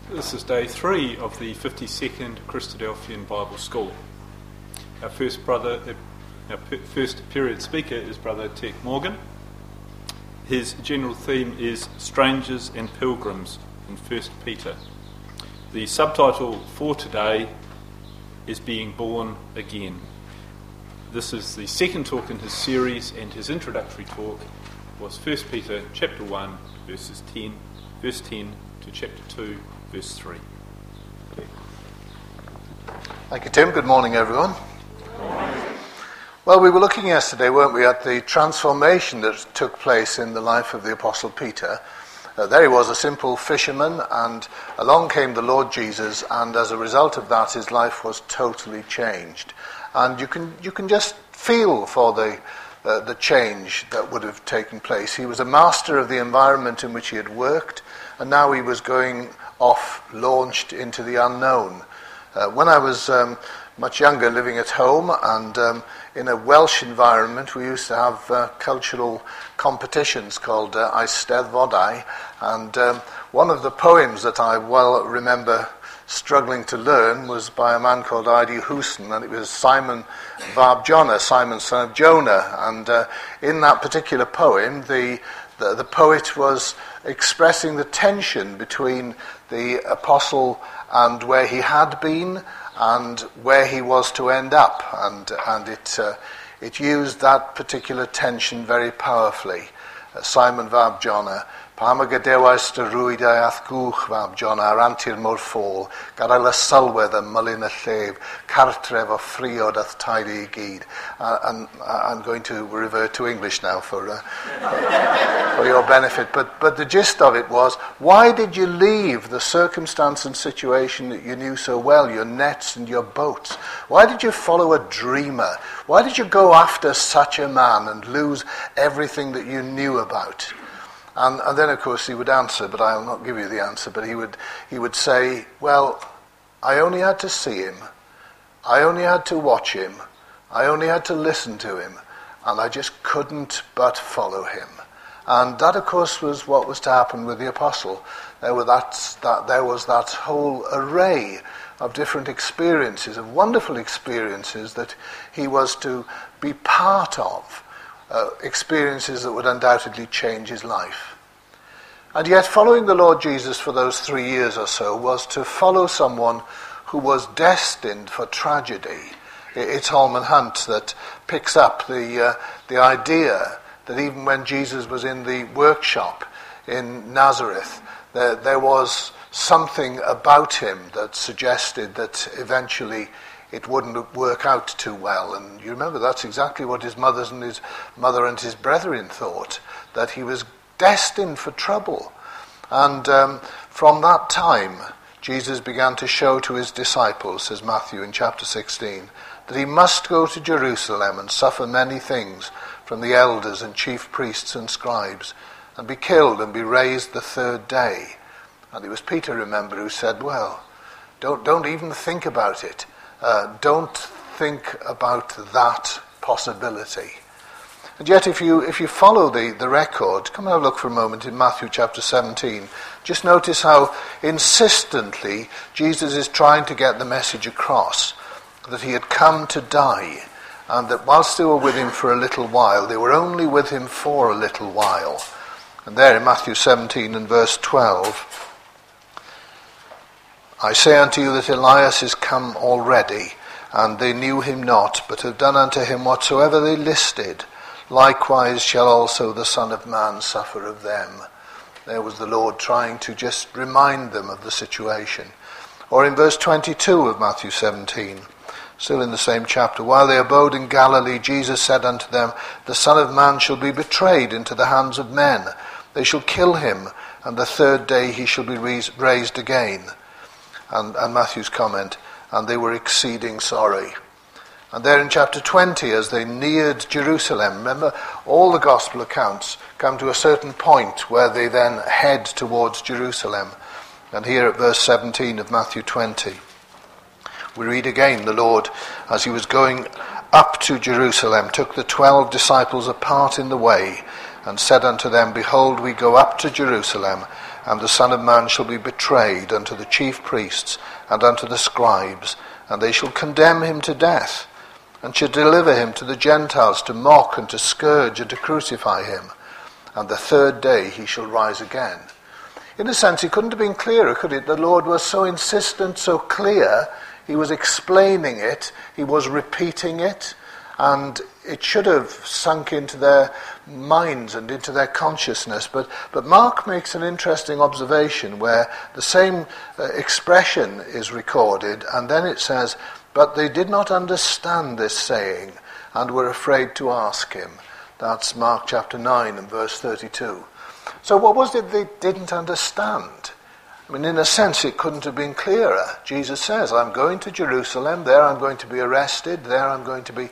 This is day 3 of the 52nd Christadelphian Bible School. Our first period speaker is Brother Tech Morgan. His general theme is Strangers and Pilgrims in 1 Peter. The subtitle for today is Being Born Again. This is the second talk in his series, and his introductory talk was 1 Peter chapter 1 verse 10 to chapter 2 verse 3. Thank you, Tim. Good morning, everyone. Good morning. Well, we were looking yesterday, weren't we, at the transformation that took place in the life of the Apostle Peter. There he was, a simple fisherman, and along came the Lord Jesus, and as a result of that, his life was totally changed. And you can just feel for the change that would have taken place. He was a master of the environment in which he had worked, and now he was going off, launched into the unknown. When I was much younger, living at home and in a Welsh environment, we used to have cultural competitions called Eisteddfodau, and one of the poems that I well remember struggling to learn was by a man called Idy Hewson, and it was Simon Fab Jonah, Simon son of Jonah, and in that particular poem, the poet was expressing the tension between the apostle and where he had been and where he was to end up, and it used that particular tension very powerfully. Simon Fab Jonah, pa mae gadewais dy rwydau ath gwch Fab Jonah ar antir mor ffôl, gadael y sylwedd ymylyn y llef, cartref o ffriod ath taelu I gyd. And I'm going to revert to English now for your benefit. But the gist of it was, why did you leave the circumstance and situation that you knew so well, your nets and your boats? Why did you follow a dreamer? Why did you go after such a man and lose everything that you knew about? And then, of course, he would answer, but I'll not give you the answer, but he would say, well, I only had to see him. I only had to watch him. I only had to listen to him. And I just couldn't but follow him. And that, of course, was what was to happen with the apostle. There was that whole array of different experiences, of wonderful experiences that he was to be part of. Experiences that would undoubtedly change his life. And yet following the Lord Jesus for those 3 years or so was to follow someone who was destined for tragedy. It's Holman Hunt that picks up the idea that even when Jesus was in the workshop in Nazareth, there was something about him that suggested that eventually it wouldn't work out too well. And you remember that's exactly what his mother and his brethren thought, that he was destined for trouble. And from that time, Jesus began to show to his disciples, says Matthew in chapter 16, that he must go to Jerusalem and suffer many things from the elders and chief priests and scribes, and be killed and be raised the third day. And it was Peter, remember, who said, well, don't even think about it. Don't think about that possibility. And yet if you follow the record, come and have a look for a moment in Matthew chapter 17. Just notice how insistently Jesus is trying to get the message across, that he had come to die, and that whilst they were with him for a little while, they were only with him for a little while. And there in Matthew 17 and verse 12, I say unto you that Elias is come already, and they knew him not, but have done unto him whatsoever they listed. Likewise shall also the Son of Man suffer of them. There was the Lord trying to just remind them of the situation. Or in verse 22 of Matthew 17, still in the same chapter, while they abode in Galilee, Jesus said unto them, the Son of Man shall be betrayed into the hands of men. They shall kill him, and the third day he shall be raised again. And Matthew's comment, and they were exceeding sorry. And there in chapter 20, as they neared Jerusalem, remember, all the gospel accounts come to a certain point where they then head towards Jerusalem. And here at verse 17 of Matthew 20, we read again, the Lord, as he was going up to Jerusalem, took the 12 disciples apart in the way, and said unto them, Behold, we go up to Jerusalem, and the Son of Man shall be betrayed unto the chief priests and unto the scribes, and they shall condemn him to death, and shall deliver him to the Gentiles to mock and to scourge and to crucify him. And the third day he shall rise again. In a sense, he couldn't have been clearer, could it? The Lord was so insistent, so clear. He was explaining it. He was repeating it. And it should have sunk into their minds and into their consciousness. But Mark makes an interesting observation where the same expression is recorded, and then it says, But they did not understand this saying, and were afraid to ask him. That's Mark chapter 9 and verse 32. So what was it they didn't understand? I mean, in a sense, it couldn't have been clearer. Jesus says, I'm going to Jerusalem, there I'm going to be arrested, there I'm going to be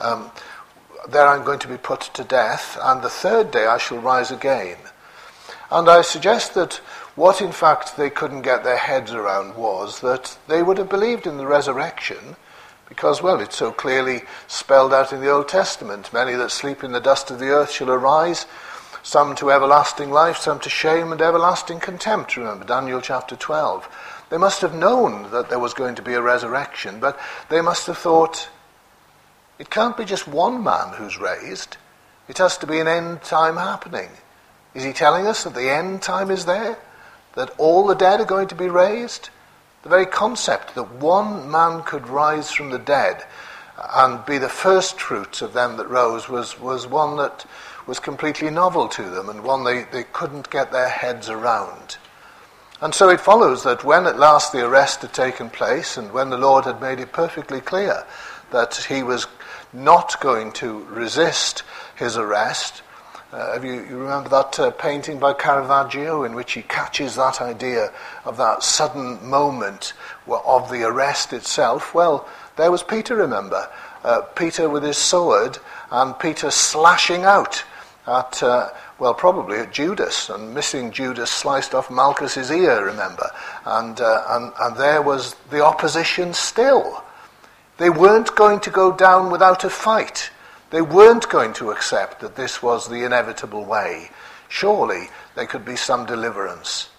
put to death, and the third day I shall rise again. And I suggest that what in fact they couldn't get their heads around was that they would have believed in the resurrection, because, well, it's so clearly spelled out in the Old Testament. Many that sleep in the dust of the earth shall arise, some to everlasting life, some to shame and everlasting contempt. Remember Daniel chapter 12. They must have known that there was going to be a resurrection, but they must have thought, it can't be just one man who's raised. It has to be an end time happening. Is he telling us that the end time is there? That all the dead are going to be raised? The very concept that one man could rise from the dead and be the first fruits of them that rose was one that was completely novel to them, and one they couldn't get their heads around. And so it follows that when at last the arrest had taken place, and when the Lord had made it perfectly clear that he was not going to resist his arrest, you remember that painting by Caravaggio in which he catches that idea of that sudden moment of the arrest itself? Well, there was Peter, remember. Peter with his sword, and Peter slashing out at, probably at Judas, and missing Judas sliced off Malchus's ear, remember. And there was the opposition still. They weren't going to go down without a fight. They weren't going to accept that this was the inevitable way. Surely there could be some deliverance.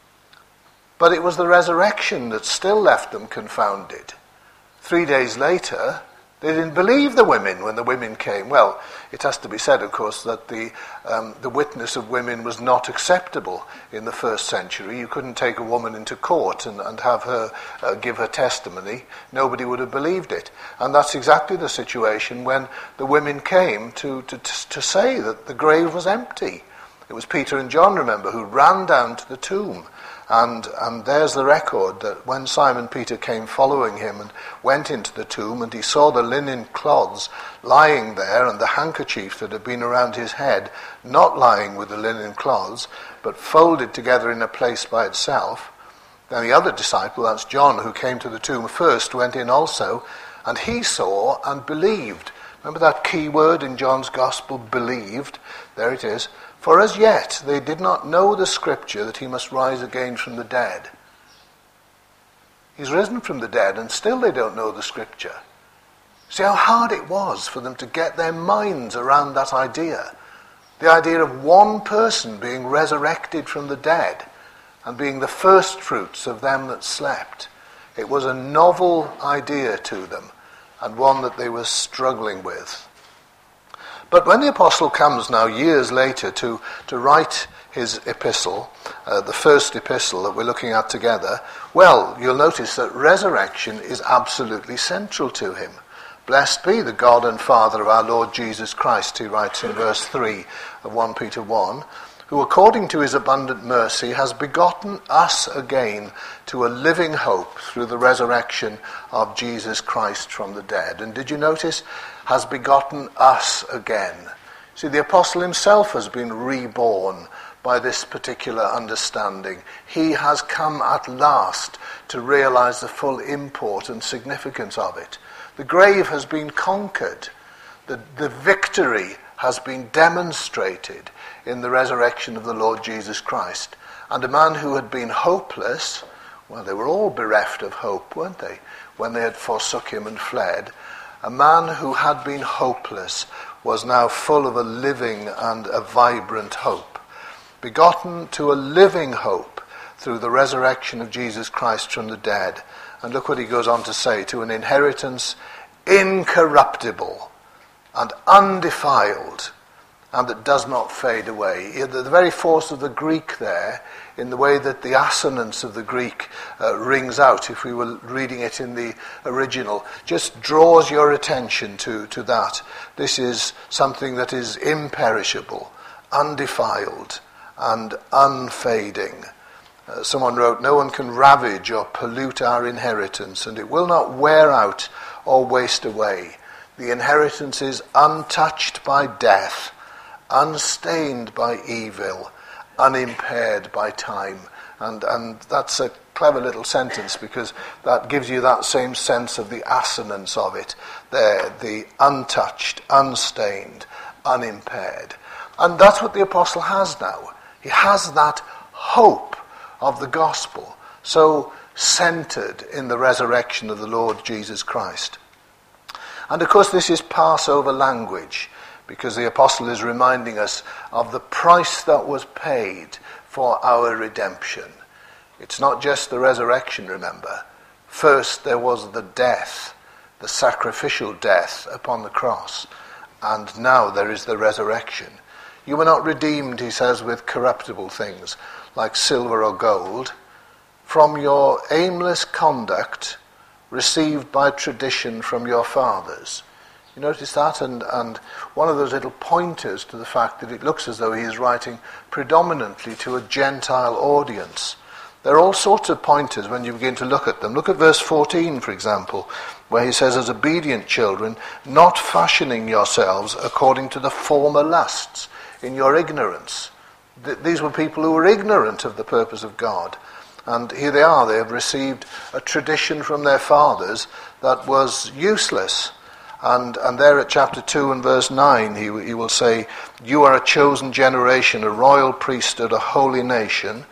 But it was the resurrection that still left them confounded. 3 days later, they didn't believe the women when the women came. Well, it has to be said, of course, that the witness of women was not acceptable in the first century. You couldn't take a woman into court and have her give her testimony. Nobody would have believed it. And that's exactly the situation when the women came to say that the grave was empty. It was Peter and John, remember, who ran down to the tomb. And there's the record that when Simon Peter came following him and went into the tomb, and he saw the linen cloths lying there and the handkerchief that had been around his head not lying with the linen cloths but folded together in a place by itself, then the other disciple, that's John, who came to the tomb first, went in also, and he saw and believed. Remember that key word in John's Gospel, believed? There it is. For as yet they did not know the scripture that he must rise again from the dead. He's risen from the dead, and still they don't know the scripture. See how hard it was for them to get their minds around that idea. The idea of one person being resurrected from the dead and being the first fruits of them that slept. It was a novel idea to them, and one that they were struggling with. But when the apostle comes now years later to write his epistle, the first epistle that we're looking at together, well, you'll notice that resurrection is absolutely central to him. Blessed be the God and Father of our Lord Jesus Christ, he writes in verse 3 of 1 Peter 1, who according to his abundant mercy has begotten us again to a living hope through the resurrection of Jesus Christ from the dead. And did you notice? Has begotten us again. See, the apostle himself has been reborn by this particular understanding. He has come at last to realize the full import and significance of it. The grave has been conquered. The victory has been demonstrated in the resurrection of the Lord Jesus Christ. And a man who had been hopeless, well, they were all bereft of hope, weren't they, when they had forsook him and fled. A man who had been hopeless was now full of a living and a vibrant hope. Begotten to a living hope through the resurrection of Jesus Christ from the dead. And look what he goes on to say, to an inheritance incorruptible and undefiled, and that does not fade away. The very force of the Greek there, in the way that the assonance of the Greek rings out, if we were reading it in the original, just draws your attention to that. This is something that is imperishable, undefiled, and unfading. Someone wrote, no one can ravage or pollute our inheritance, and it will not wear out or waste away. The inheritance is untouched by death, unstained by evil, unimpaired by time. And that's a clever little sentence, because that gives you that same sense of the assonance of it there, the untouched, unstained, unimpaired. And that's what the apostle has now. He has that hope of the gospel, so centered in the resurrection of the Lord Jesus Christ. And of course this is Passover language, because the apostle is reminding us of the price that was paid for our redemption. It's not just the resurrection, remember. First there was the death, the sacrificial death upon the cross, and now there is the resurrection. You were not redeemed, he says, with corruptible things like silver or gold, from your aimless conduct received by tradition from your fathers. You notice that? And one of those little pointers to the fact that it looks as though he is writing predominantly to a Gentile audience. There are all sorts of pointers when you begin to look at them. Look at verse 14, for example, where he says, as obedient children, not fashioning yourselves according to the former lusts in your ignorance. These were people who were ignorant of the purpose of God. And here they are, they have received a tradition from their fathers that was useless. And there at chapter 2 and verse 9, he will say, you are a chosen generation, a royal priesthood, a holy nation,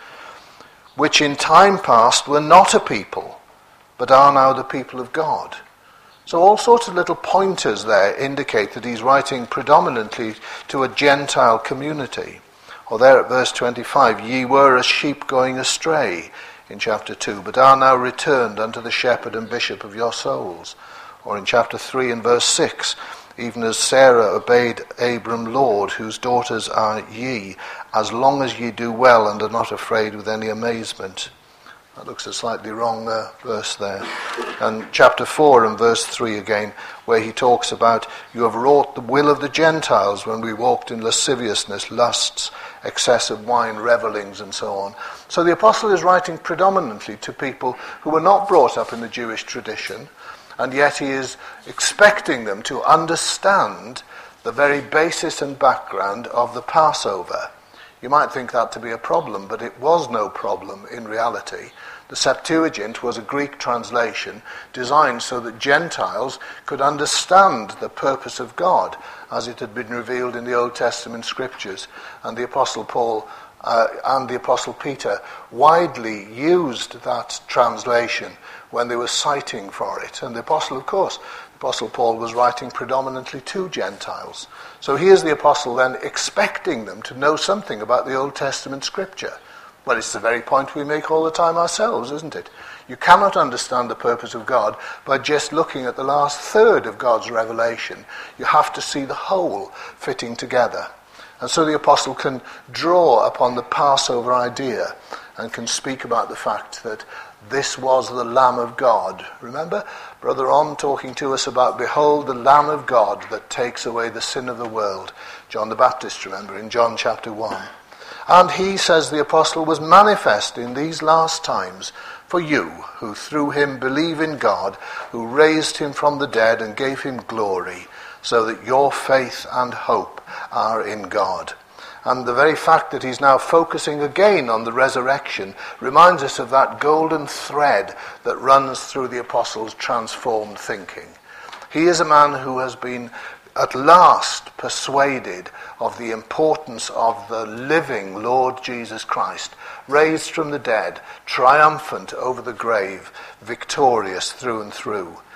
which in time past were not a people, but are now the people of God. So all sorts of little pointers there indicate that he's writing predominantly to a Gentile community. Or there at verse 25, ye were as sheep going astray, in chapter 2, but are now returned unto the shepherd and bishop of your souls. Or in chapter 3 and verse 6, even as Sarah obeyed Abram Lord, whose daughters are ye, as long as ye do well and are not afraid with any amazement. That looks a slightly wrong verse there. And chapter 4 and verse 3 again, where he talks about, you have wrought the will of the Gentiles when we walked in lasciviousness, lusts, excess of wine, revellings, and so on. So the apostle is writing predominantly to people who were not brought up in the Jewish tradition, and yet he is expecting them to understand the very basis and background of the Passover. You might think that to be a problem, but it was no problem in reality. The Septuagint was a Greek translation designed so that Gentiles could understand the purpose of God as it had been revealed in the Old Testament scriptures. And the Apostle Paul and the Apostle Peter widely used that translation when they were citing for it. And the Apostle, of course, the Apostle Paul was writing predominantly to Gentiles. So here's the Apostle then expecting them to know something about the Old Testament scripture. Well, it's the very point we make all the time ourselves, isn't it? You cannot understand the purpose of God by just looking at the last third of God's revelation. You have to see the whole fitting together. And so the apostle can draw upon the Passover idea and can speak about the fact that this was the Lamb of God. Remember Brother On talking to us about, behold the Lamb of God that takes away the sin of the world. John the Baptist, remember, in John chapter 1. And he, says the apostle, was manifest in these last times for you, who through him believe in God, who raised him from the dead and gave him glory, so that your faith and hope are in God. And the very fact that he's now focusing again on the resurrection reminds us of that golden thread that runs through the apostle's transformed thinking. He is a man who has been at last persuaded of the importance of the living Lord Jesus Christ, raised from the dead, triumphant over the grave, victorious through and through.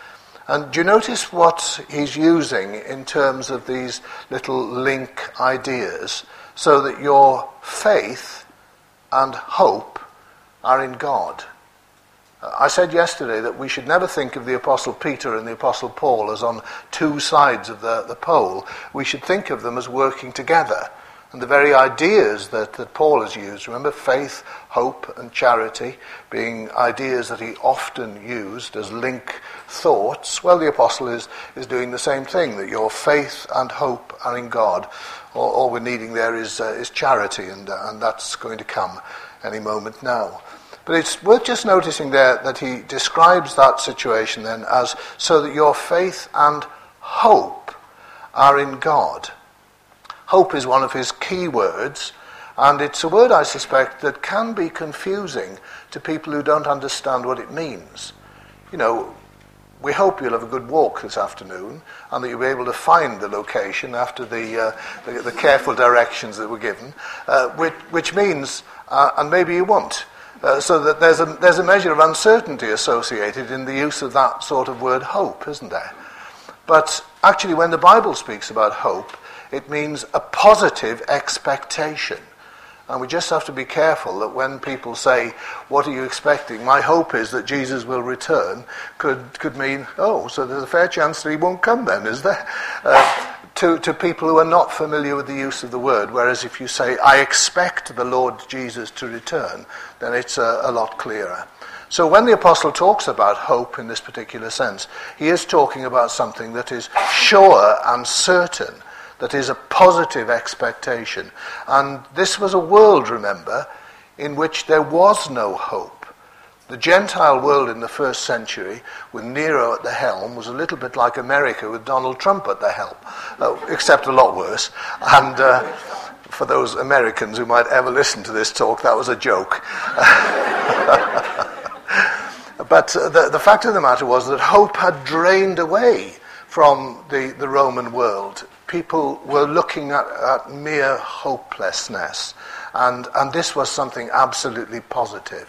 And do you notice what he's using in terms of these little link ideas, so that your faith and hope are in God? I said yesterday that we should never think of the Apostle Peter and the Apostle Paul as on two sides of the pole. We should think of them as working together. And the very ideas that Paul has used, remember, faith, hope and charity being ideas that he often used as link thoughts, well, the Apostle is doing the same thing, that your faith and hope are in God. All we're needing there is charity, and that's going to come any moment now. But it's worth just noticing there that he describes that situation then as so that your faith and hope are in God. Hope is one of his key words, and it's a word, I suspect, that can be confusing to people who don't understand what it means. You know, we hope you'll have a good walk this afternoon and that you'll be able to find the location after the careful directions that were given, which means, and maybe you won't, so that there's a measure of uncertainty associated in the use of that sort of word hope, isn't there? But actually, when the Bible speaks about hope, it means a positive expectation. And we just have to be careful that when people say, what are you expecting? My hope is that Jesus will return, could mean, oh, so there's a fair chance that he won't come then, is there? To people who are not familiar with the use of the word, whereas if you say, I expect the Lord Jesus to return, then it's a lot clearer. So when the apostle talks about hope in this particular sense, he is talking about something that is sure and certain, that is a positive expectation. And this was a world, remember, in which there was no hope. The Gentile world in the first century, with Nero at the helm, was a little bit like America with Donald Trump at the helm, except a lot worse. And for those Americans who might ever listen to this talk, that was a joke. But the fact of the matter was that hope had drained away from the Roman world. People were looking at mere hopelessness, and this was something absolutely positive.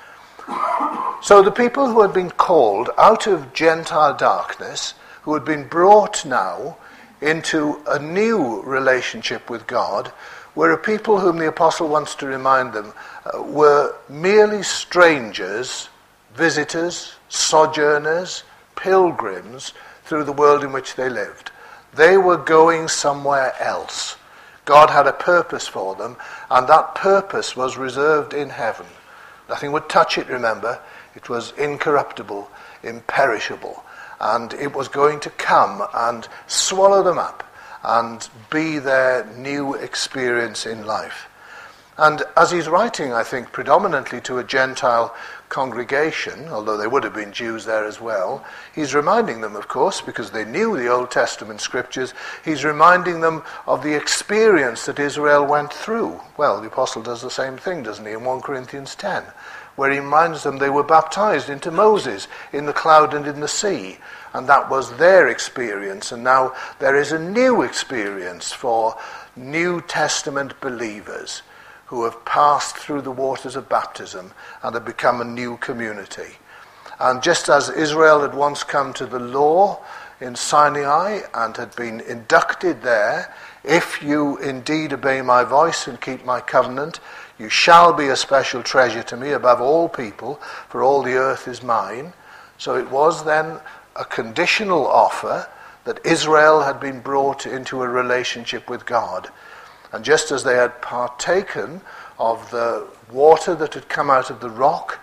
So the people who had been called out of Gentile darkness, who had been brought now into a new relationship with God, were a people whom the apostle wants to remind them were merely strangers, visitors, sojourners, pilgrims through the world in which they lived. They were going somewhere else. God had a purpose for them, and that purpose was reserved in heaven. Nothing would touch it, remember. It was incorruptible, imperishable, and it was going to come and swallow them up and be their new experience in life. And as he's writing, I think, predominantly to a Gentile congregation, although there would have been Jews there as well, he's reminding them, of course, because they knew the Old Testament scriptures, he's reminding them of the experience that Israel went through. Well, the apostle does the same thing, doesn't he, in 1 Corinthians 10, where he reminds them they were baptized into Moses in the cloud and in the sea, and that was their experience, and now there is a new experience for New Testament believers who have passed through the waters of baptism and have become a new community. And just as Israel had once come to the law in Sinai and had been inducted there, if you indeed obey my voice and keep my covenant, you shall be a special treasure to me above all people, for all the earth is mine. So it was then a conditional offer that Israel had been brought into a relationship with God. And just as they had partaken of the water that had come out of the rock,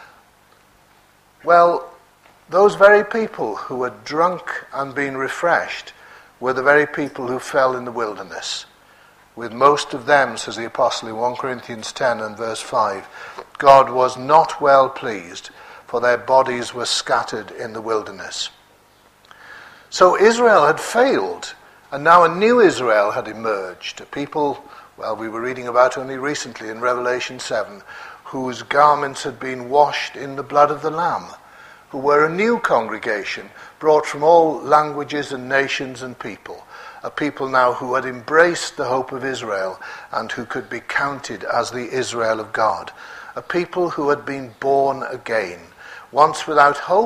well, those very people who had drunk and been refreshed were the very people who fell in the wilderness. With most of them, says the apostle in 1 Corinthians 10 and verse 5, God was not well pleased, for their bodies were scattered in the wilderness. So Israel had failed, and now a new Israel had emerged, a people, well, we were reading about only recently in Revelation 7, whose garments had been washed in the blood of the Lamb, who were a new congregation, brought from all languages and nations and people, a people now who had embraced the hope of Israel and who could be counted as the Israel of God, a people who had been born again, once without hope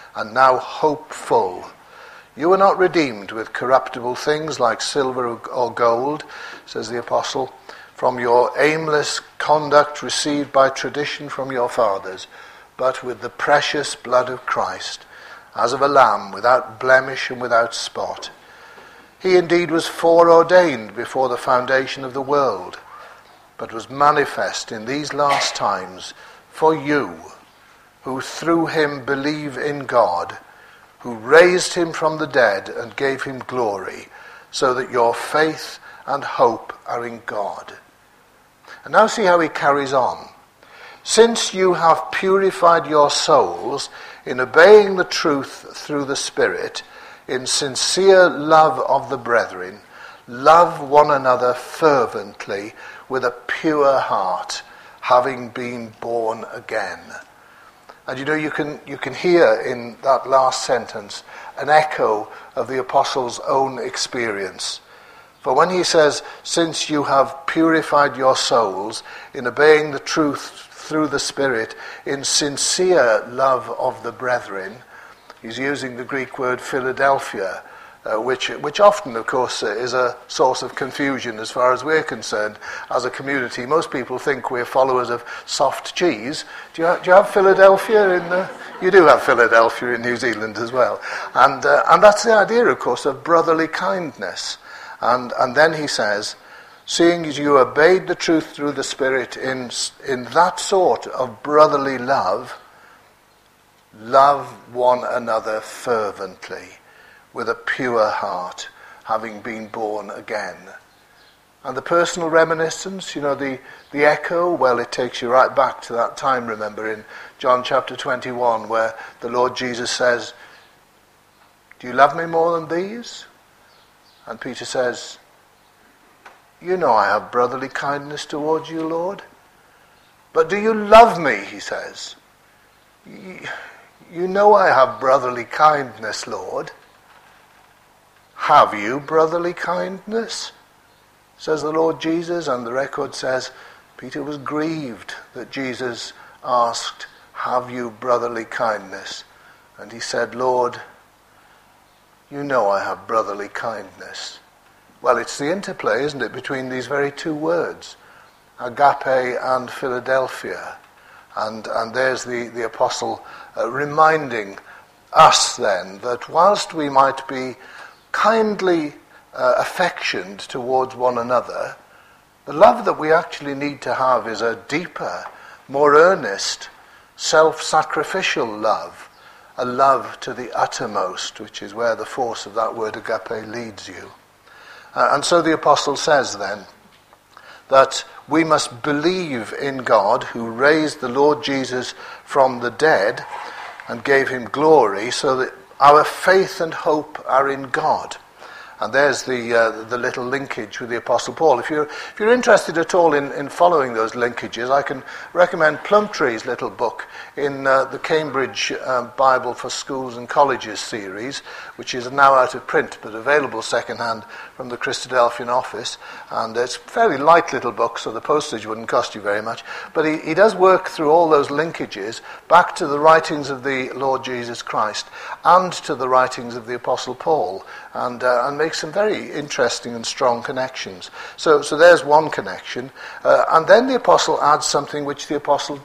and now hopeful. You were not redeemed with corruptible things like silver or gold, says the apostle, from your aimless conduct received by tradition from your fathers, but with the precious blood of Christ, as of a lamb without blemish and without spot. He indeed was foreordained before the foundation of the world, but was manifest in these last times for you, who through him believe in God, who raised him from the dead and gave him glory, so that your faith and hope are in God. And now see how he carries on. Since you have purified your souls in obeying the truth through the Spirit, in sincere love of the brethren, love one another fervently with a pure heart, having been born again. And you know, you can hear in that last sentence an echo of the apostle's own experience. For when he says, since you have purified your souls in obeying the truth through the Spirit, in sincere love of the brethren, he's using the Greek word Philadelphia, which often, of course, is a source of confusion as far as we're concerned as a community. Most people think we're followers of soft cheese. Do you have Philadelphia in the... You do have Philadelphia in New Zealand as well. And that's the idea, of course, of brotherly kindness. And then he says, seeing as you obeyed the truth through the Spirit in that sort of brotherly love, love one another fervently with a pure heart, having been born again. And the personal reminiscence, you know, the echo, well, it takes you right back to that time, remember, in John chapter 21, where the Lord Jesus says, do you love me more than these? And Peter says, you know I have brotherly kindness towards you, Lord. But do you love me, he says. You know I have brotherly kindness, Lord. Have you brotherly kindness? Says the Lord Jesus, and the record says Peter was grieved that Jesus asked, have you brotherly kindness? And he said, Lord, you know I have brotherly kindness. Well, it's the interplay, isn't it, between these very two words, agape and Philadelphia. And there's the apostle reminding us then that whilst we might be kindly affectioned towards one another, the love that we actually need to have is a deeper, more earnest, self-sacrificial love, a love to the uttermost, which is where the force of that word agape leads you. And so the apostle says then that we must believe in God who raised the Lord Jesus from the dead and gave him glory, so that our faith and hope are in God. And there's the little linkage with the Apostle Paul. If you're interested at all in following those linkages, I can recommend Plumtree's little book in the Cambridge Bible for Schools and Colleges series, which is now out of print but available second-hand from the Christadelphian office. And it's a fairly light little book, so the postage wouldn't cost you very much. But he does work through all those linkages back to the writings of the Lord Jesus Christ and to the writings of the Apostle Paul, and make some very interesting and strong connections. So there's one connection, and then the apostle adds something which the apostle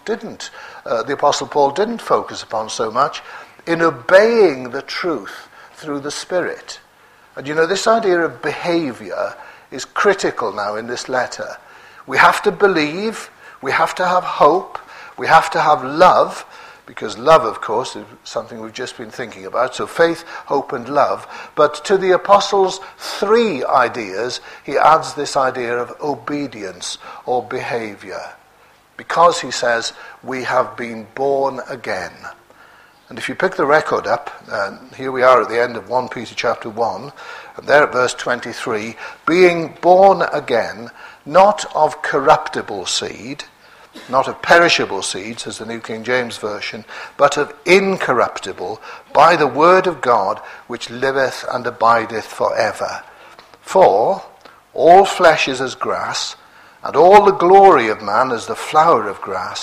Paul didn't focus upon so much, in obeying the truth through the Spirit. And you know, this idea of behavior is critical now in this letter. We have to believe, we have to have hope, we have to have love, because love, of course, is something we've just been thinking about. So faith, hope, and love. But to the apostles' three ideas, he adds this idea of obedience or behavior. Because, he says, we have been born again. And if you pick the record up, here we are at the end of 1 Peter chapter 1, and there at verse 23, being born again, not of corruptible seed, not of perishable seed, says the New King James Version, but of incorruptible, by the word of God, which liveth and abideth forever. For all flesh is as grass, and all the glory of man as the flower of grass.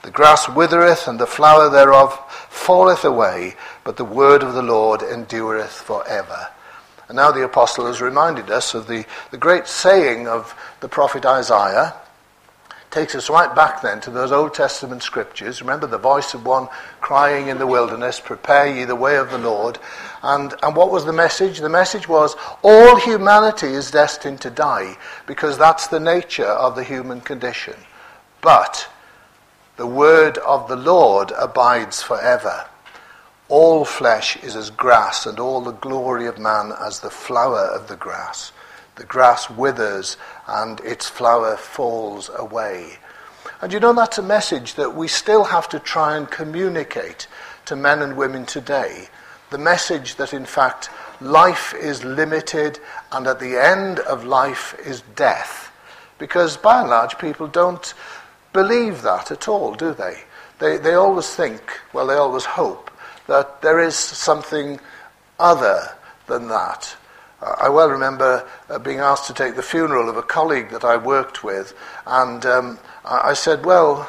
The grass withereth, and the flower thereof falleth away, but the word of the Lord endureth forever. And now the apostle has reminded us of the great saying of the prophet Isaiah. Takes us right back then to those Old Testament scriptures. Remember the voice of one crying in the wilderness, prepare ye the way of the Lord. And what was the message? The message was, all humanity is destined to die, because that's the nature of the human condition. But the word of the Lord abides forever. All flesh is as grass, and all the glory of man as the flower of the grass. The grass withers and its flower falls away. And you know, that's a message that we still have to try and communicate to men and women today. The message that in fact life is limited, and at the end of life is death. Because by and large people don't believe that at all, do they? They always think, well, they always hope that there is something other than that. I well remember being asked to take the funeral of a colleague that I worked with, and I said, well,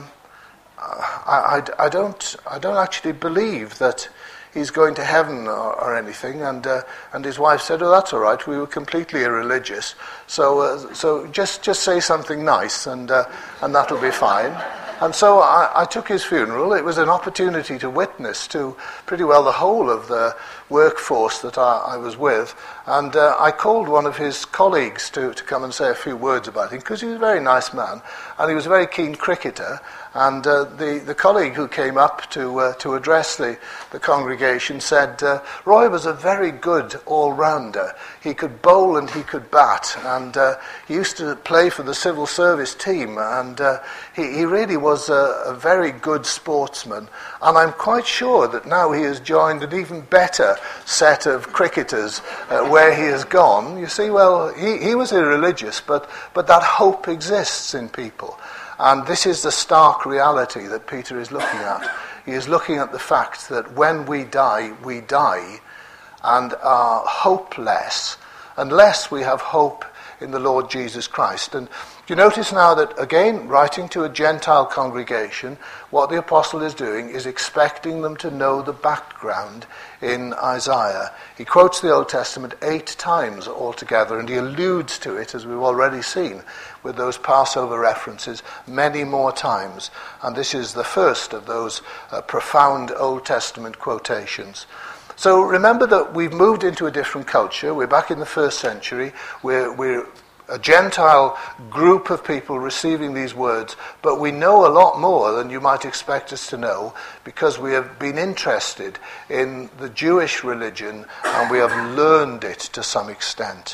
I don't actually believe that he's going to heaven or anything. And his wife said, oh, that's all right, we were completely irreligious, so just say something nice, and that'll be fine. And so I took his funeral. It was an opportunity to witness to pretty well the whole of the workforce that I was with. And I called one of his colleagues to come and say a few words about him, because he was a very nice man, and he was a very keen cricketer. And the colleague who came up to address the congregation said, Roy was a very good all-rounder. He could bowl and he could bat, and he used to play for the civil service team, and he really was a very good sportsman. And I'm quite sure that now he has joined an even better set of cricketers where he has gone. You see, well, he was irreligious, but that hope exists in people. And this is the stark reality that Peter is looking at. He is looking at the fact that when we die and are hopeless, unless we have hope in the Lord Jesus Christ. And you notice now that, again, writing to a Gentile congregation, what the apostle is doing is expecting them to know the background in Isaiah. He quotes the Old Testament 8 times altogether, and he alludes to it, as we've already seen, with those Passover references many more times. And this is the first of those profound Old Testament quotations. So remember that we've moved into a different culture. We're back in the first century. We're a Gentile group of people receiving these words, but we know a lot more than you might expect us to know, because we have been interested in the Jewish religion and we have learned it to some extent.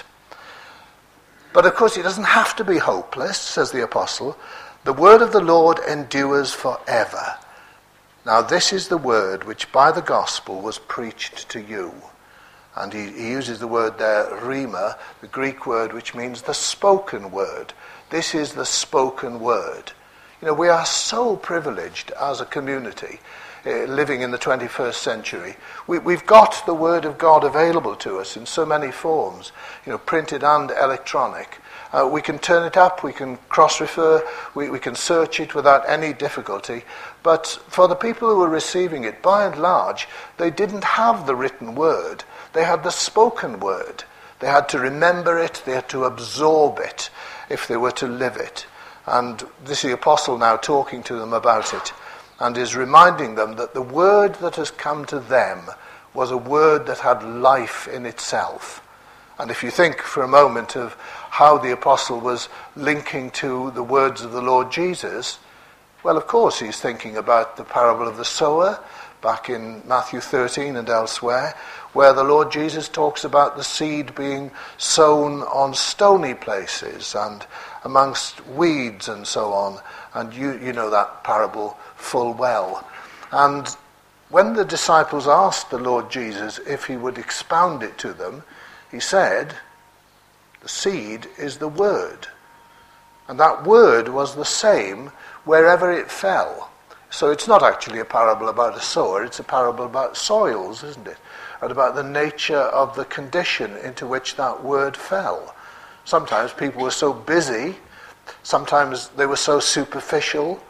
But of course it doesn't have to be hopeless, says the apostle. The word of the Lord endures forever. Now this is the word which by the gospel was preached to you. And he uses the word there, rhema, the Greek word which means the spoken word. This is the spoken word. You know, we are so privileged as a community living in the 21st century. We've got the word of God available to us in so many forms, you know, printed and electronic. We can turn it up, we can cross-refer, we can search it without any difficulty. But for the people who were receiving it, by and large, they didn't have the written word. They had the spoken word. They had to remember it, they had to absorb it if they were to live it. And this is the apostle now talking to them about it, and is reminding them that the word that has come to them was a word that had life in itself. And if you think for a moment of how the apostle was linking to the words of the Lord Jesus, well, of course he's thinking about the parable of the sower back in Matthew 13 and elsewhere, where the Lord Jesus talks about the seed being sown on stony places and amongst weeds and so on. And you know that parable full well. And when the disciples asked the Lord Jesus if he would expound it to them, he said, the seed is the word. And that word was the same wherever it fell. So it's not actually a parable about a sower, it's a parable about soils, isn't it? And about the nature of the condition into which that word fell. Sometimes people were so busy, sometimes they were so superficial,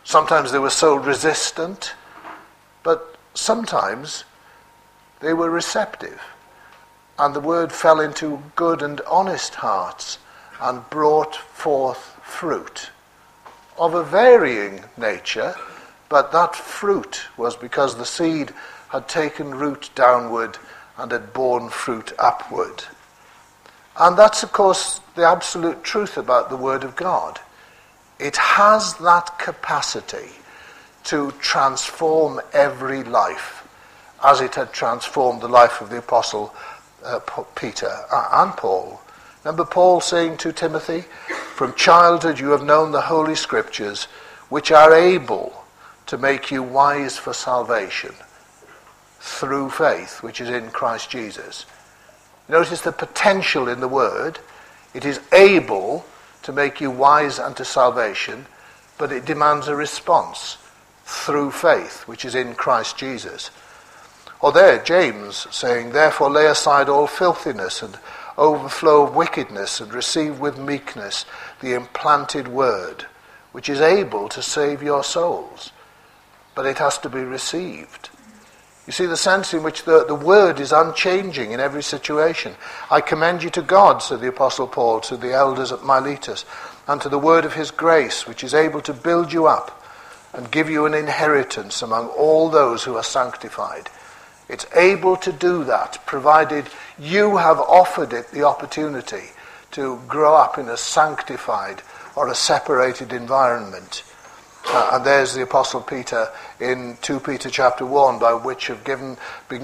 Sometimes they were so resistant, but sometimes they were receptive. And the word fell into good and honest hearts and brought forth fruit of a varying nature, but that fruit was because the seed had taken root downward and had borne fruit upward. And that's, of course, the absolute truth about the Word of God. It has that capacity to transform every life, as it had transformed the life of the Apostle Peter and Paul. Remember Paul saying to Timothy, "From childhood you have known the Holy Scriptures, which are able to make you wise for salvation through faith, which is in Christ Jesus." Notice the potential in the word. It is able to make you wise unto salvation, but it demands a response through faith, which is in Christ Jesus. Or there, James saying, "Therefore lay aside all filthiness and overflow of wickedness, and receive with meekness the implanted word, which is able to save your souls." But it has to be received. You see the sense in which the word is unchanging in every situation. "I commend you to God," said the Apostle Paul to the elders at Miletus, "and to the word of his grace, which is able to build you up and give you an inheritance among all those who are sanctified." It's able to do that, provided you have offered it the opportunity to grow up in a sanctified or a separated environment. And there's the Apostle Peter in 2 Peter chapter 1, by which have been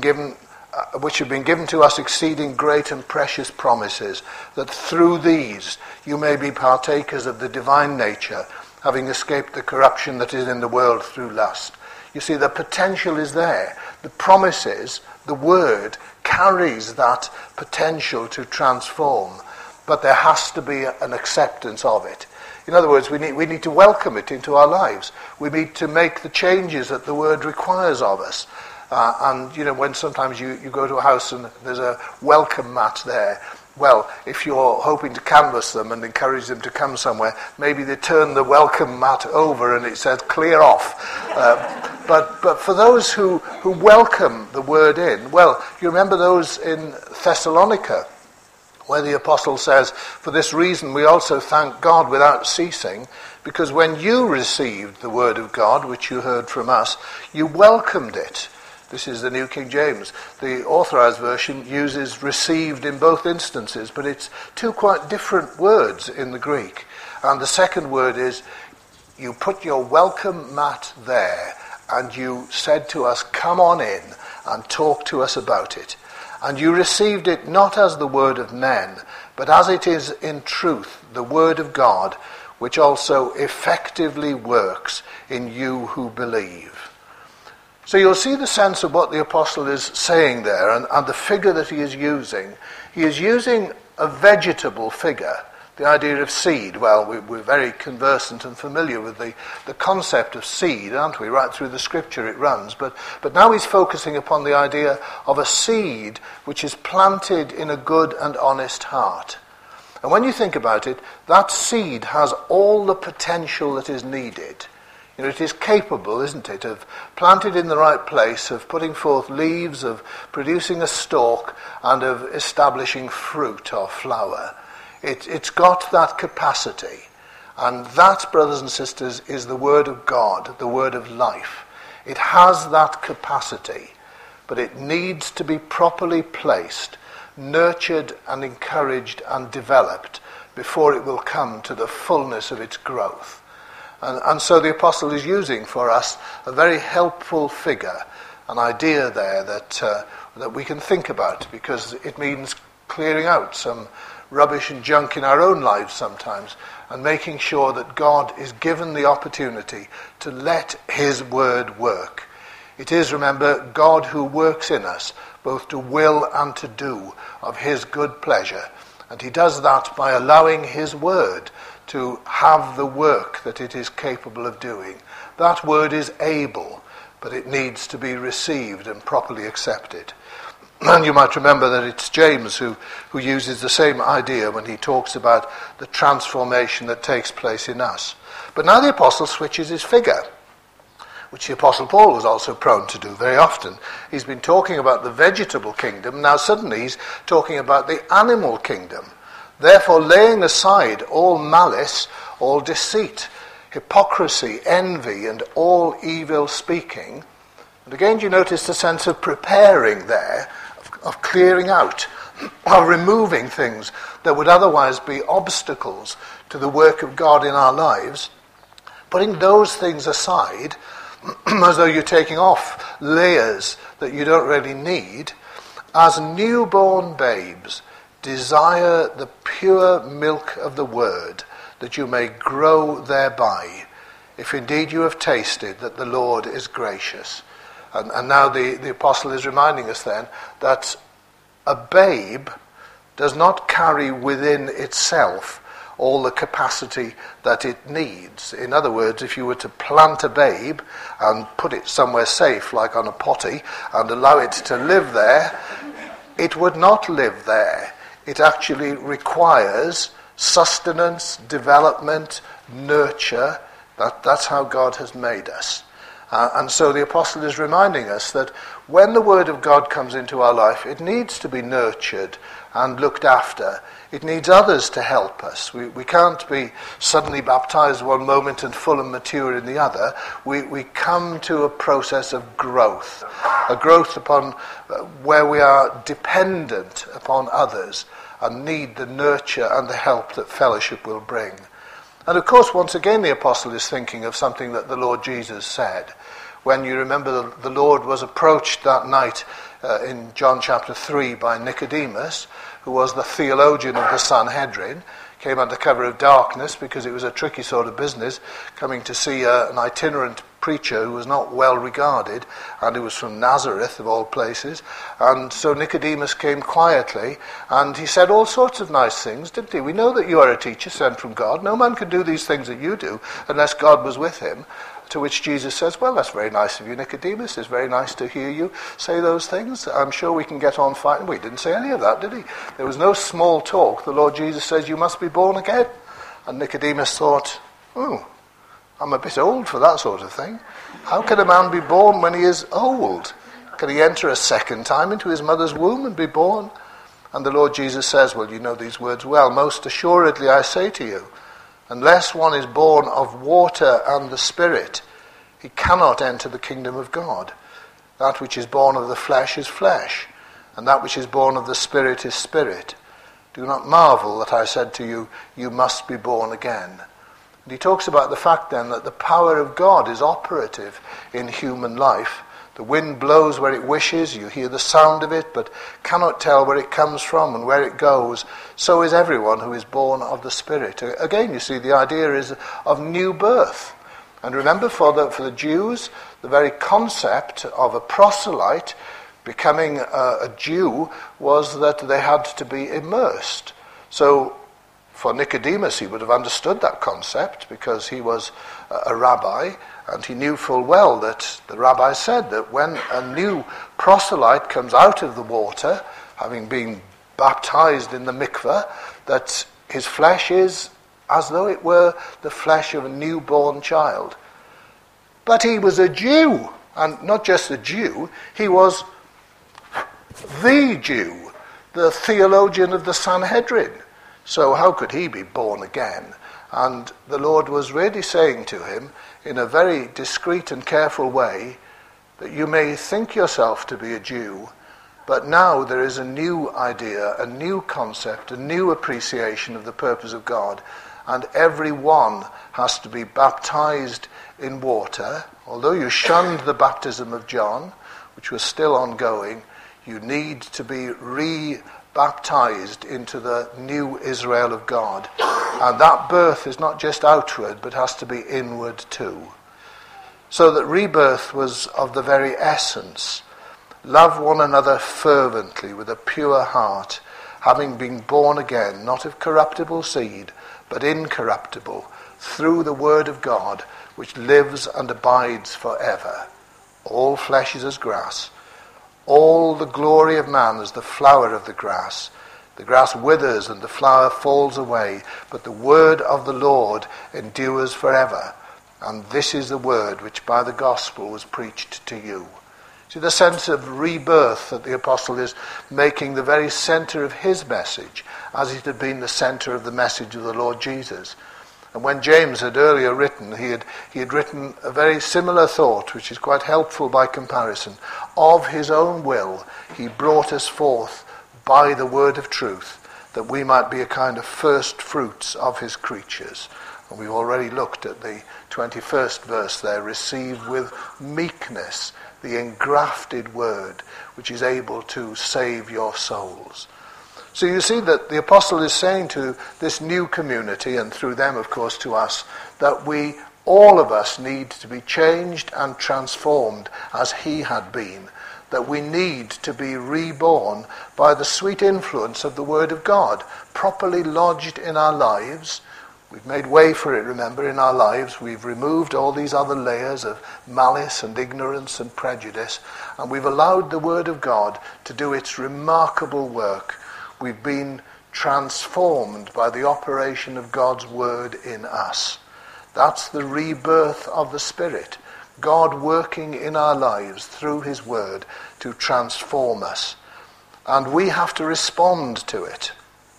given to us exceeding great and precious promises, that through these you may be partakers of the divine nature, having escaped the corruption that is in the world through lust. You see, the potential is there. The promises, the word, carries that potential to transform, but there has to be an acceptance of it. In other words, we need to welcome it into our lives. We need to make the changes that the word requires of us. And, you know, when sometimes you go to a house and there's a welcome mat there, well, if you're hoping to canvass them and encourage them to come somewhere, maybe they turn the welcome mat over and it says, "Clear off." But for those who welcome the word in, well, you remember those in Thessalonica, where the apostle says, "For this reason we also thank God without ceasing, because when you received the word of God, which you heard from us, you welcomed it." This is the New King James. The Authorized Version uses received in both instances, but it's two quite different words in the Greek. And the second word is, you put your welcome mat there, and you said to us, "Come on in and talk to us about it." And you received it not as the word of men, but as it is in truth, the word of God, which also effectively works in you who believe. So you'll see the sense of what the apostle is saying there, and the figure that he is using. He is using a vegetable figure, the idea of seed. Well, we're very conversant and familiar with the concept of seed, aren't we? Right through the scripture it runs. But now he's focusing upon the idea of a seed which is planted in a good and honest heart. And when you think about it, that seed has all the potential that is needed. You know, it is capable, isn't it, of planted in the right place, of putting forth leaves, of producing a stalk, and of establishing fruit or flower. It's got that capacity. And that, brothers and sisters, is the word of God, the word of life. It has that capacity, but it needs to be properly placed, nurtured and encouraged and developed before it will come to the fullness of its growth. And so the apostle is using for us a very helpful figure, an idea there that we can think about, because it means clearing out some rubbish and junk in our own lives sometimes, and making sure that God is given the opportunity to let his word work. It is, remember, God who works in us, both to will and to do of his good pleasure. And he does that by allowing his word to have the work that it is capable of doing. That word is able, but it needs to be received and properly accepted. And you might remember that it's James who uses the same idea when he talks about the transformation that takes place in us. But now the apostle switches his figure, which the apostle Paul was also prone to do very often. He's been talking about the vegetable kingdom, now suddenly he's talking about the animal kingdom. Therefore, laying aside all malice, all deceit, hypocrisy, envy, and all evil speaking. And again, you notice the sense of preparing there, of clearing out, of removing things that would otherwise be obstacles to the work of God in our lives, putting those things aside, as though you're taking off layers that you don't really need. As newborn babes, desire the pure milk of the word, that you may grow thereby, if indeed you have tasted that the Lord is gracious. And now the apostle is reminding us then that a babe does not carry within itself all the capacity that it needs. In other words, if you were to plant a babe and put it somewhere safe, like on a potty, and allow it to live there, it would not live there. It actually requires sustenance, development, nurture. That's how God has made us. And so the apostle is reminding us that when the word of God comes into our life, it needs to be nurtured and looked after. It needs others to help us. We can't be suddenly baptized one moment and full and mature in the other. We come to a process of growth, a growth upon where we are dependent upon others and need the nurture and the help that fellowship will bring. And of course, once again, the apostle is thinking of something that the Lord Jesus said. When you remember the Lord was approached that night in John chapter 3 by Nicodemus, who was the theologian of the Sanhedrin, came under cover of darkness because it was a tricky sort of business, coming to see an itinerant preacher who was not well regarded, and who was from Nazareth, of all places. And so Nicodemus came quietly, and he said all sorts of nice things, didn't he? We know that you are a teacher sent from God. No man can do these things that you do unless God was with him. To which Jesus says, well, that's very nice of you, Nicodemus. It's very nice to hear you say those things. I'm sure we can get on fine. We didn't say any of that, did he? There was no small talk. The Lord Jesus says, you must be born again. And Nicodemus thought, I'm a bit old for that sort of thing. How can a man be born when he is old? Can he enter a second time into his mother's womb and be born? And the Lord Jesus says, well, you know these words well. Most assuredly I say to you, unless one is born of water and the Spirit, he cannot enter the kingdom of God. That which is born of the flesh is flesh, and that which is born of the Spirit is spirit. Do not marvel that I said to you, you must be born again. And he talks about the fact then that the power of God is operative in human life. The wind blows where it wishes, you hear the sound of it, but cannot tell where it comes from and where it goes. So is everyone who is born of the Spirit. Again, you see, the idea is of new birth. And remember, for the Jews, the very concept of a proselyte becoming a Jew was that they had to be immersed. So for Nicodemus, he would have understood that concept because he was a rabbi, and he knew full well that the rabbi said that when a new proselyte comes out of the water, having been baptized in the mikveh, that his flesh is as though it were the flesh of a newborn child. But he was a Jew, and not just a Jew, he was the Jew, the theologian of the Sanhedrin. So how could he be born again? And the Lord was really saying to him, in a very discreet and careful way, that you may think yourself to be a Jew, but now there is a new idea, a new concept, a new appreciation of the purpose of God, and everyone has to be baptized in water. Although you shunned the baptism of John, which was still ongoing, you need to be baptized into the new Israel of God. And that birth is not just outward, but has to be inward too. So that rebirth was of the very essence. Love one another fervently with a pure heart, having been born again, not of corruptible seed, but incorruptible, through the word of God, which lives and abides forever. All flesh is as grass. All the glory of man is the flower of the grass. The grass withers and the flower falls away, but the word of the Lord endures forever. And this is the word which by the gospel was preached to you. See the sense of rebirth that the apostle is making the very centre of his message, as it had been the centre of the message of the Lord Jesus. And when James had earlier written, he had written a very similar thought, which is quite helpful by comparison. Of his own will, he brought us forth by the word of truth, that we might be a kind of first fruits of his creatures. And we've already looked at the 21st verse there, receive with meekness the engrafted word, which is able to save your souls. So you see that the apostle is saying to this new community, and through them, of course, to us, that we, all of us, need to be changed and transformed as he had been. That we need to be reborn by the sweet influence of the Word of God, properly lodged in our lives. We've made way for it, remember, in our lives. We've removed all these other layers of malice and ignorance and prejudice, and we've allowed the Word of God to do its remarkable work. We've been transformed by the operation of God's Word in us. That's the rebirth of the Spirit. God working in our lives through his word to transform us. And we have to respond to it.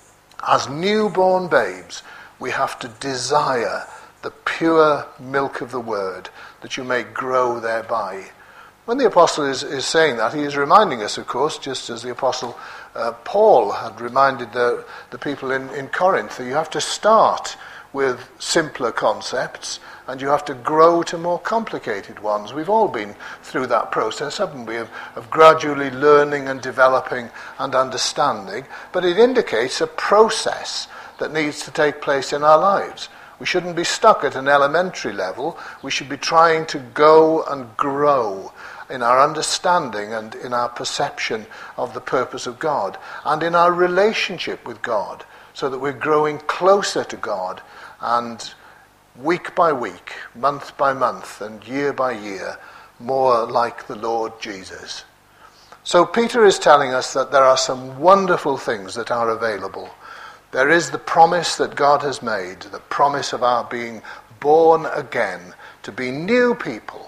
As newborn babes, we have to desire the pure milk of the word, that you may grow thereby. When the apostle is saying that, he is reminding us, of course, just as the apostle Paul had reminded the people in Corinth, that you have to start with simpler concepts, and you have to grow to more complicated ones. We've all been through that process, haven't we, of gradually learning and developing and understanding. But it indicates a process that needs to take place in our lives. We shouldn't be stuck at an elementary level. We should be trying to go and grow in our understanding and in our perception of the purpose of God, and in our relationship with God, so that we're growing closer to God, and week by week, month by month, and year by year, more like the Lord Jesus. So Peter is telling us that there are some wonderful things that are available. There is the promise that God has made, the promise of our being born again, to be new people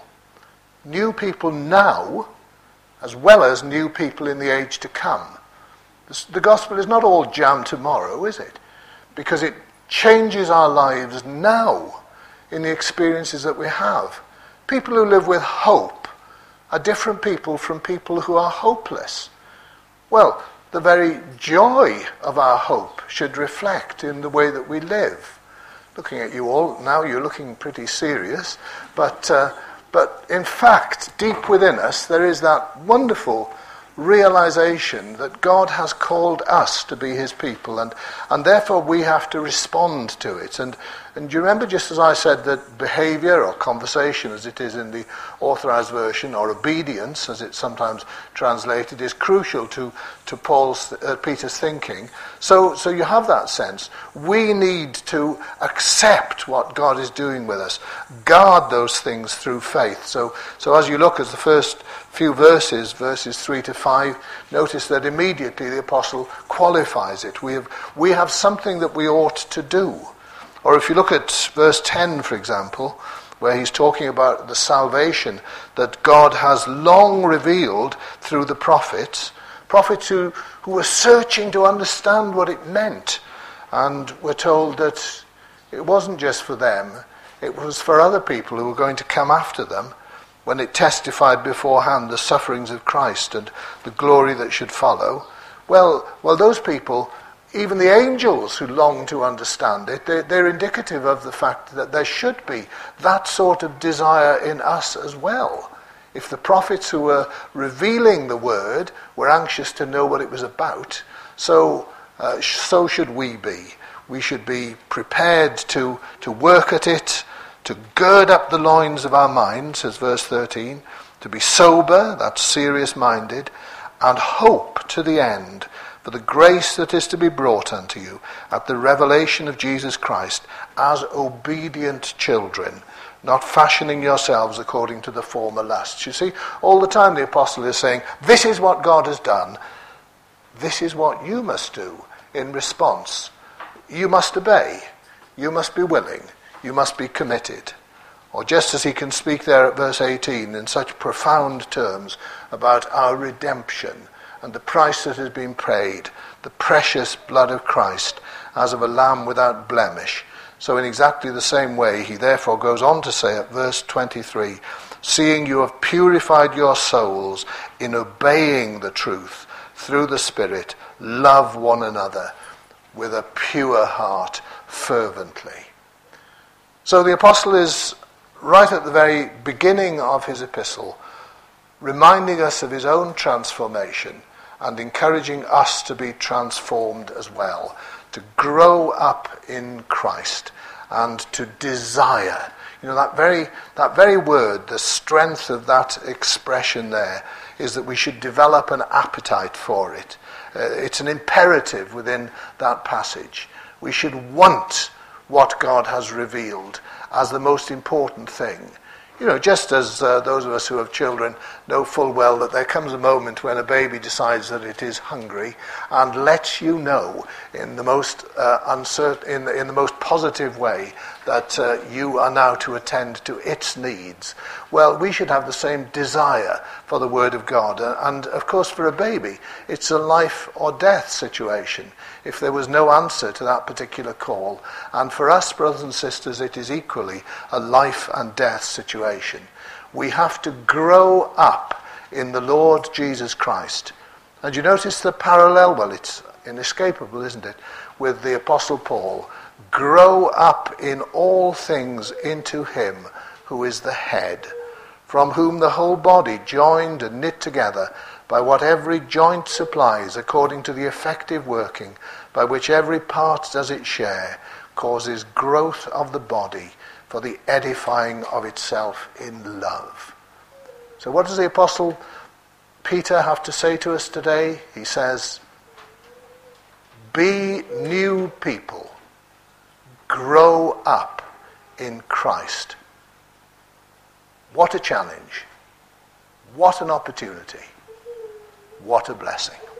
now, as well as new people in the age to come. The gospel is not all jam tomorrow, is it? Because it changes our lives now in the experiences that we have. People who live with hope are different people from people who are hopeless. Well, the very joy of our hope should reflect in the way that we live. Looking at you all, now you're looking pretty serious, but in fact, deep within us, there is that wonderful realization that God has called us to be his people, and therefore we have to respond to it. And do you remember, just as I said, that behavior or conversation, as it is in the Authorized Version, or obedience, as it's sometimes translated, is crucial to Peter's thinking. So you have that sense. We need to accept what God is doing with us, guard those things through faith. So as you look at the first few verses 3 to 5, notice that immediately the apostle qualifies it. We have something that we ought to do. Or if you look at verse 10, for example, where he's talking about the salvation that God has long revealed through the prophets who were searching to understand what it meant. And we're told that it wasn't just for them, it was for other people who were going to come after them, when it testified beforehand the sufferings of Christ and the glory that should follow. Well, those people, even the angels who long to understand it, they're indicative of the fact that there should be that sort of desire in us as well. If the prophets who were revealing the word were anxious to know what it was about, so should we be. We should be prepared to work at it, to gird up the loins of our minds, says verse 13, to be sober, that's serious-minded, and hope to the end for the grace that is to be brought unto you at the revelation of Jesus Christ as obedient children. not fashioning yourselves according to the former lusts. You see, all the time the apostle is saying, this is what God has done. This is what you must do in response. You must obey. You must be willing. You must be committed. Or just as he can speak there at verse 18 in such profound terms about our redemption and the price that has been paid, the precious blood of Christ as of a lamb without blemish. So in exactly the same way, he therefore goes on to say at verse 23, seeing you have purified your souls in obeying the truth through the Spirit, love one another with a pure heart fervently. So the apostle is right at the very beginning of his epistle, reminding us of his own transformation and encouraging us to be transformed as well, to grow up in Christ and to desire. You know, that very word, the strength of that expression there is that we should develop an appetite for it. It's an imperative within that passage. We should want what God has revealed as the most important thing. You know, just as those of us who have children know full well that there comes a moment when a baby decides that it is hungry and lets you know in the most in the most positive way that you are now to attend to its needs. Well, we should have the same desire for the Word of God. And of course, for a baby, it's a life or death situation if there was no answer to that particular call. And for us, brothers and sisters, it is equally a life and death situation. We have to grow up in the Lord Jesus Christ. And you notice the parallel, well, it's inescapable, isn't it, with the Apostle Paul. Grow up in all things into him who is the head, from whom the whole body, joined and knit together by what every joint supplies, according to the effective working by which every part does its share, causes growth of the body for the edifying of itself in love. So what does the Apostle Peter have to say to us today? He says, be new people. Grow up in Christ. What a challenge. What an opportunity. What a blessing.